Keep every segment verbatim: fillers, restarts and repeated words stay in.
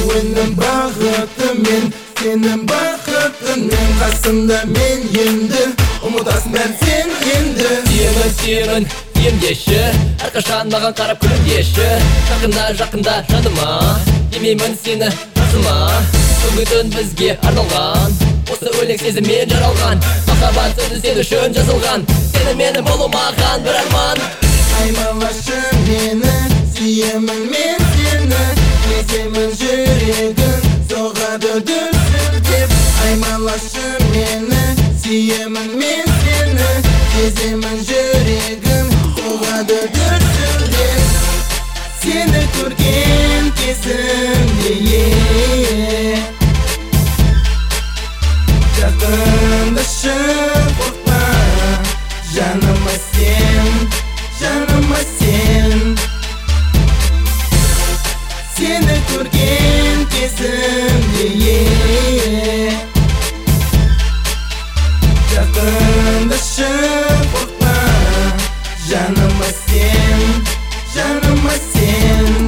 әуенім бағытымен, сенің бақытыңмен қасымда мен енді, ұмытасың бәрін сен енді. Сүйемін, сүйемін, сүйем деші, әрқашан маған қарап күлім деші. Жақында, жақында жаныма, демеймін сені қасыма. Бүгін түн бізге арналған, осы өлең сезіммен жаралған. Махаббат сөзі сен үшін жазылған, сені менің болу маған бір арман. Аймалашы мені, сүйемін мен сені, сеземін жүрегің соғады дүрсілдеп. Аймалашы мені, сүйемін мен сені, сеземін жүрегім соғады дүрсілдеп. Сені көрген кезімде жақындашы, қорқма, жаныма сен, жаныма сен. Сені көрген кезімде жақындашы, қорқма, жаныма сен, жаныма сен.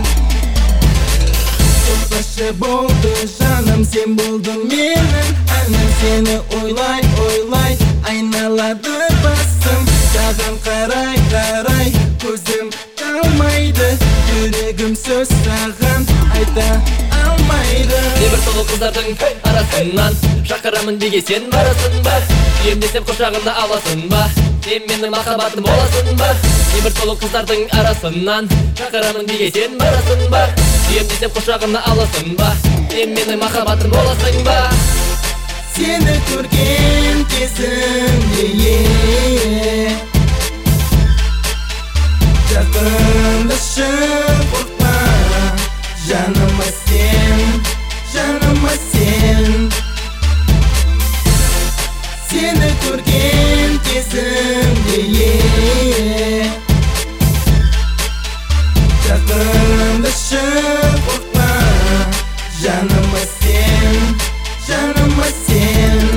Қосқашы болды жаным, сен болдың менің әнім. Сені ойлай, ойлай, айналады басым. Саған қарай, қарай, көзім қалмайды. Жүрегім сөз саған айта алмайды. Небір сұлу қыздардың арасынан шақырамын деге сен барасың ба? Сүйем десем құшағында аласың ба? Сен менің махаббатым боласың ба? Небір сұлу қыздардың арасынан шақырамын деге сен барасың ба? Сүйем десем құшағында аласың ба? Сен менің махаббатым боласың ба? Сені көрген кезімде жақындашы, қорқма, жаныма сен, жаныма сен. Сені көрген кезімде жақындашы, қорқма, жаныма сен, жаныма сен.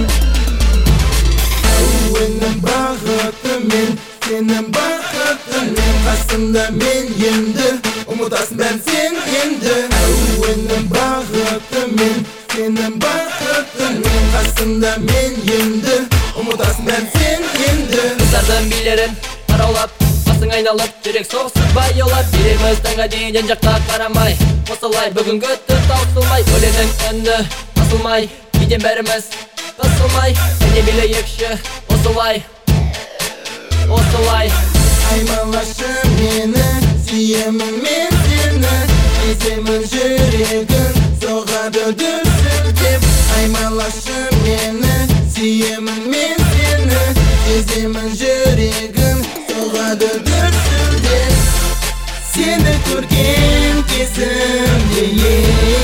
Әуенім бағытымен, сенің бақытыңмен қасымда мен енді, ұмытасың бәрін сен енді. Әуенім бағытымен, сенің бақытыңмен қасымда мен енді, ұмытасың бәрін сен енді. Қыздардың билерін қараулап, басың айналып, жүрек соғысып баяулап, береміз таңға дейін жан жаққа қарамай. Осылай бүгінгі түн таусылмай, өлеңнің үні басылмай, кейден бәріміз қысылмай, әне билейікші осылай, осылай. Аймалашы мені, сүйемін мен сені, сеземін жүрегің соғады дүрсілдеп. Аймалашы мені, сүйемін мен сені, сеземін жүрегің соғады дүрсілдеп. Сені көрген кезімде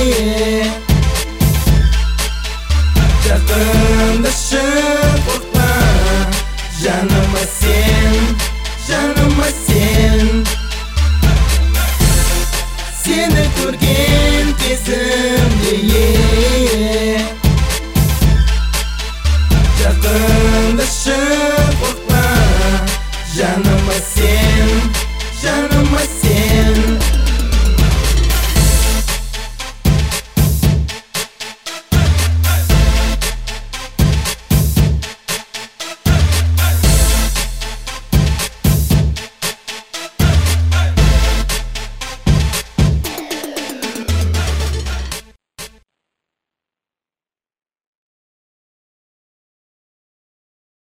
жақындашы, қорқма, жаныма сен, жаныма сен. Сені көрген кезімде жақындашы, қорқма, жаныма